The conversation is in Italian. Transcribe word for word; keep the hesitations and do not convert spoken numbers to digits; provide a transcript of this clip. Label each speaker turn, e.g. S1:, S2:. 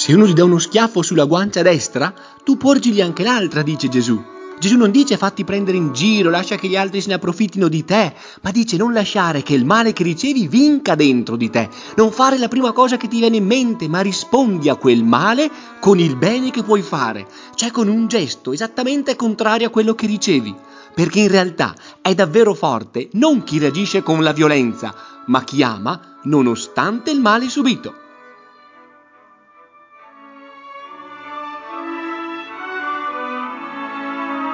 S1: Se uno ti dà uno schiaffo sulla guancia destra, tu porgili anche l'altra, dice Gesù. Gesù non dice fatti prendere in giro, lascia che gli altri se ne approfittino di te, ma dice non lasciare che il male che ricevi vinca dentro di te. Non fare la prima cosa che ti viene in mente, ma rispondi a quel male con il bene che puoi fare, cioè con un gesto esattamente contrario a quello che ricevi. Perché in realtà è davvero forte non chi reagisce con la violenza, ma chi ama nonostante il male subito.